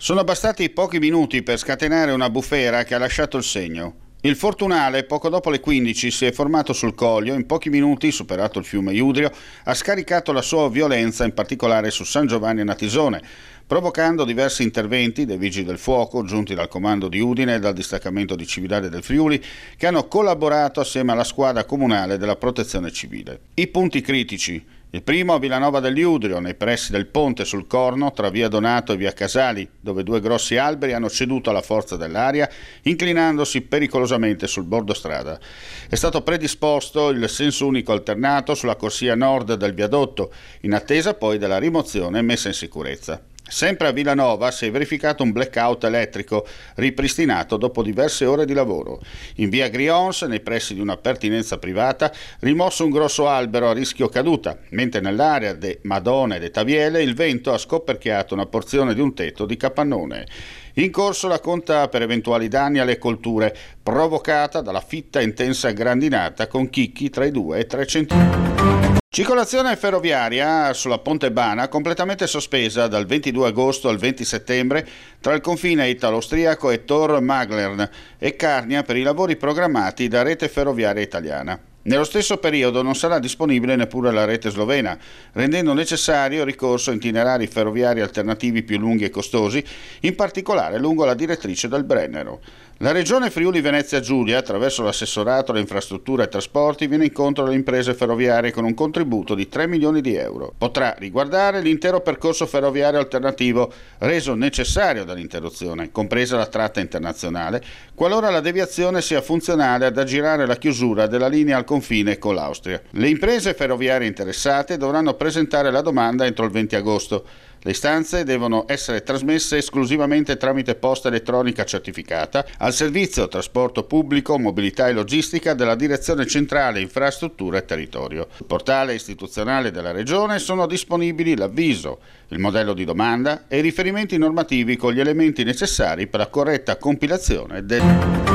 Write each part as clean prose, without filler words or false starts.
Sono bastati pochi minuti per scatenare una bufera che ha lasciato il segno. Il Fortunale, poco dopo le 15, si è formato sul Coglio. In pochi minuti, superato il fiume Iudrio, ha scaricato la sua violenza, in particolare su San Giovanni a Natisone, provocando diversi interventi dei Vigili del Fuoco, giunti dal comando di Udine e dal distaccamento di Cividale del Friuli, che hanno collaborato assieme alla squadra comunale della Protezione Civile. I punti critici. Il primo a Villanova dell'Iudrio, nei pressi del ponte sul Corno, tra via Donato e via Casali, dove due grossi alberi hanno ceduto alla forza dell'aria, inclinandosi pericolosamente sul bordo strada. È stato predisposto il senso unico alternato sulla corsia nord del viadotto, in attesa poi della rimozione e messa in sicurezza. Sempre a Villanova si è verificato un blackout elettrico, ripristinato dopo diverse ore di lavoro. In via Grions, nei pressi di una pertinenza privata, rimosso un grosso albero a rischio caduta, mentre nell'area de Madone e de Taviele il vento ha scoperchiato una porzione di un tetto di capannone. In corso la conta per eventuali danni alle colture, provocata dalla fitta e intensa grandinata con chicchi tra i 2 e i 3 centimetri. Circolazione ferroviaria sulla Ponte Bana completamente sospesa dal 22 agosto al 20 settembre tra il confine italo-austriaco e Tor Maglern e Carnia per i lavori programmati da Rete Ferroviaria Italiana. Nello stesso periodo non sarà disponibile neppure la rete slovena, rendendo necessario il ricorso a itinerari ferroviari alternativi più lunghi e costosi, in particolare lungo la direttrice del Brennero. La Regione Friuli Venezia Giulia, attraverso l'assessorato alle infrastrutture e trasporti, viene incontro alle imprese ferroviarie con un contributo di 3 milioni di euro. Potrà riguardare l'intero percorso ferroviario alternativo reso necessario dall'interruzione, compresa la tratta internazionale, qualora la deviazione sia funzionale ad aggirare la chiusura della linea al confine con l'Austria. Le imprese ferroviarie interessate dovranno presentare la domanda entro il 20 agosto. Le istanze devono essere trasmesse esclusivamente tramite posta elettronica certificata al Servizio Trasporto Pubblico, Mobilità e Logistica della Direzione Centrale Infrastrutture e Territorio. Sul portale istituzionale della Regione sono disponibili l'avviso, il modello di domanda e i riferimenti normativi con gli elementi necessari per la corretta compilazione del...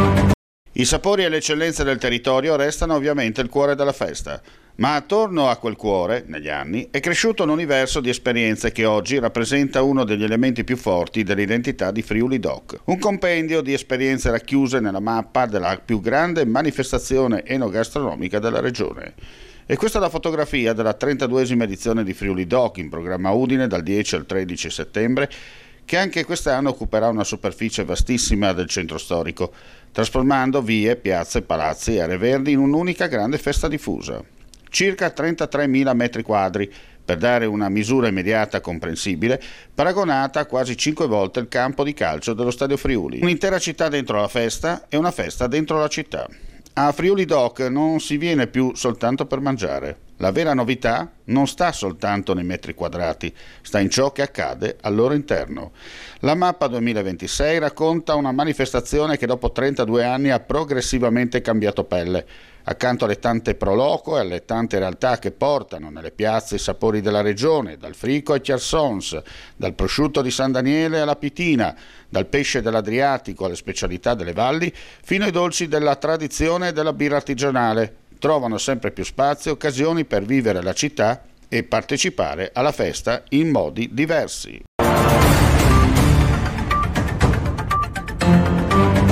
I sapori e le eccellenze del territorio restano ovviamente il cuore della festa, ma attorno a quel cuore, negli anni, è cresciuto un universo di esperienze che oggi rappresenta uno degli elementi più forti dell'identità di Friuli Doc. Un compendio di esperienze racchiuse nella mappa della più grande manifestazione enogastronomica della regione. E questa è la fotografia della 32esima edizione di Friuli Doc, in programma a Udine dal 10 al 13 settembre, che anche quest'anno occuperà una superficie vastissima del centro storico, trasformando vie, piazze, palazzi e aree verdi in un'unica grande festa diffusa. Circa 33.000 metri quadri, per dare una misura immediata comprensibile, paragonata a quasi 5 volte il campo di calcio dello Stadio Friuli. Un'intera città dentro la festa e una festa dentro la città. A Friuli Doc non si viene più soltanto per mangiare. La vera novità non sta soltanto nei metri quadrati, sta in ciò che accade al loro interno. La mappa 2026 racconta una manifestazione che dopo 32 anni ha progressivamente cambiato pelle. Accanto alle tante pro loco e alle tante realtà che portano nelle piazze i sapori della regione, dal frico ai chiarsons, dal prosciutto di San Daniele alla pitina, dal pesce dell'Adriatico alle specialità delle valli, fino ai dolci della tradizione e della birra artigianale, trovano sempre più spazio e occasioni per vivere la città e partecipare alla festa in modi diversi.